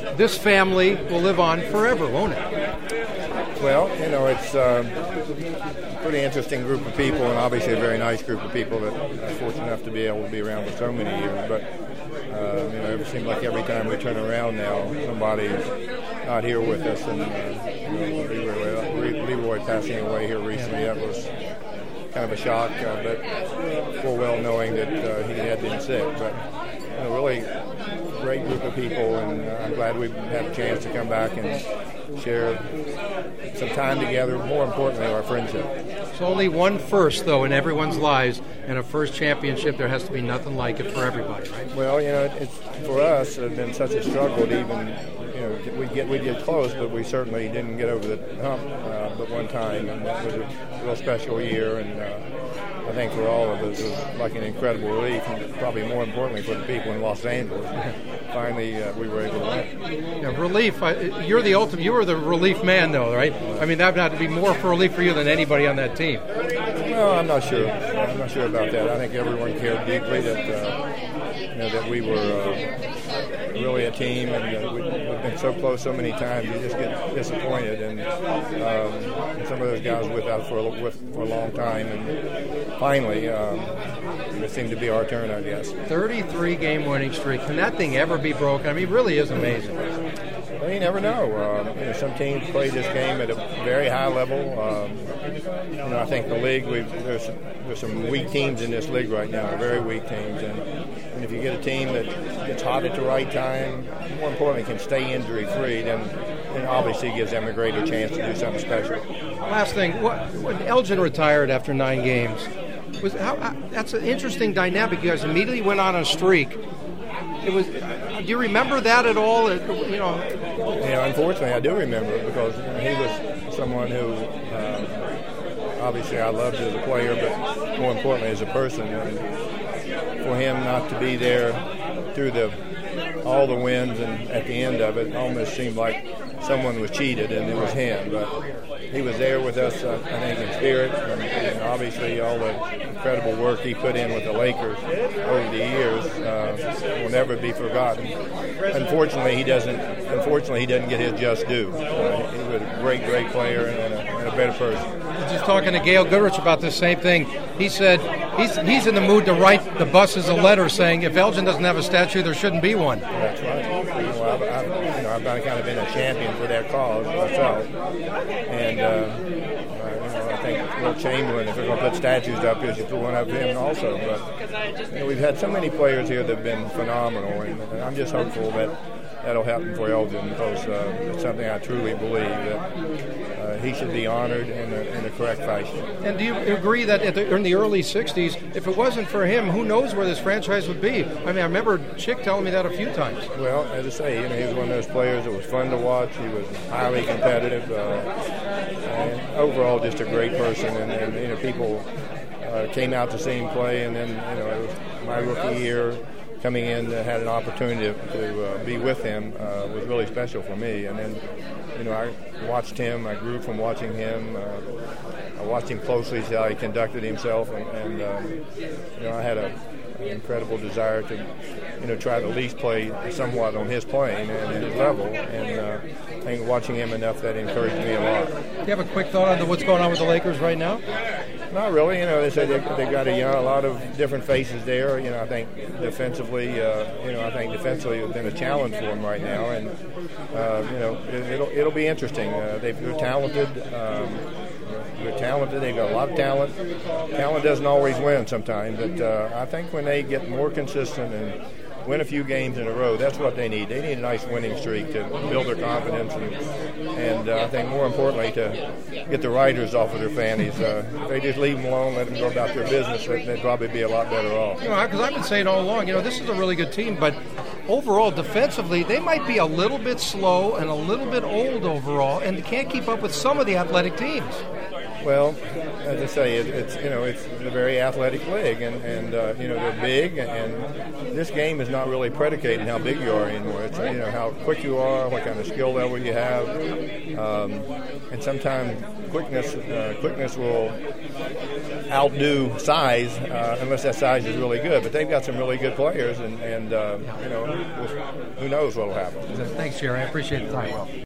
this family will live on forever, won't it? Well, it's a pretty interesting group of people, and obviously a very nice group of people that are fortunate enough to be able to be around for so many years. But it seems like every time we turn around now, somebody's not here with us. And Leroy passing away here recently, that was kind of a shock, but full well knowing that he had been sick. But really great group of people, and I'm glad we've had a chance to come back and share some time together, more importantly, our friendship. It's only one first, though, in everyone's lives, and a first championship, there has to be nothing like it for everybody, right? Well, it's for us, it's been such a struggle to even, we get close, but we certainly didn't get over the hump but one time, and that was a real special year, and I think for all of us, it was like an incredible relief, and probably more importantly for the people in Los Angeles. Finally, we were able to win. Yeah, relief. You're the ultimate. You were the relief man, though, right? I mean, that would have to be more for relief for you than anybody on that team. Well, I'm not sure. I'm not sure about that. I think everyone cared deeply that we were really a team, and we've been so close so many times. You just get disappointed, and some of those guys were with us for a long time, and finally, it seemed to be our turn, I guess. 33-game winning streak. Can that thing ever be broken? I mean, it really is amazing. Well, you never know. Some teams play this game at a very high level. I think the league, there's some weak teams in this league right now, very weak teams. And if you get a team that gets hot at the right time, more importantly, can stay injury-free, then obviously gives them a greater chance to do something special. Last thing, when Elgin retired after 9 games, that's an interesting dynamic. You guys immediately went on a streak. Do you remember that at all? Unfortunately, I do remember it because he was someone who obviously I loved as a player, but more importantly as a person. And for him not to be there through all the wins and at the end of it almost seemed like someone was cheated, and it was him. But he was there with us, I think, in spirit, and obviously all the incredible work he put in with the Lakers over the years will never be forgotten. Unfortunately, he doesn't get his just due. He was a great player and a better person. I was just talking to Gail Goodrich about the same thing. He said he's in the mood to write the buses a letter saying if Elgin doesn't have a statue, there shouldn't be one. That's right. I've kind of been a champion for that cause myself, and I think Will Chamberlain, if we're going to put statues up, you should put one up him also. But we've had so many players here that have been phenomenal, and I'm just hopeful that that'll happen for Elgin because it's something I truly believe that he should be honored in the correct fashion. And do you agree that in the early 60s, if it wasn't for him, who knows where this franchise would be? I mean, I remember Chick telling me that a few times. Well, as I say, he was one of those players that was fun to watch. He was highly competitive, and overall just a great person. And people came out to see him play, and then it was my rookie year. Coming in, had an opportunity to be with him was really special for me. And then, I watched him. I grew from watching him. I watched him closely, see how he conducted himself, and I had an incredible desire to, try to at least play somewhat on his plane and his level. And I think watching him enough that encouraged me a lot. Do you have a quick thought on what's going on with the Lakers right now? Not really. They say they got a lot of different faces there. I think defensively, it's been a challenge for them right now, and it'll be interesting. They're talented. They're talented. They've got a lot of talent. Talent doesn't always win sometimes, but I think when they get more consistent and win a few games in a row, that's what they need. They need a nice winning streak to build their confidence and I think more importantly to get the writers off of their fannies. If they just leave them alone, let them go about their business, they'd probably be a lot better off. Because I've been saying all along, this is a really good team, but overall, defensively, they might be a little bit slow and a little bit old overall, and they can't keep up with some of the athletic teams. Well, as I say, it's a very athletic league, and they're big, and this game is not really predicated on how big you are anymore. It's how quick you are, what kind of skill level you have, and sometimes quickness will outdo size unless that size is really good. But they've got some really good players, and who knows what will happen. Thanks, Jerry. I appreciate the time.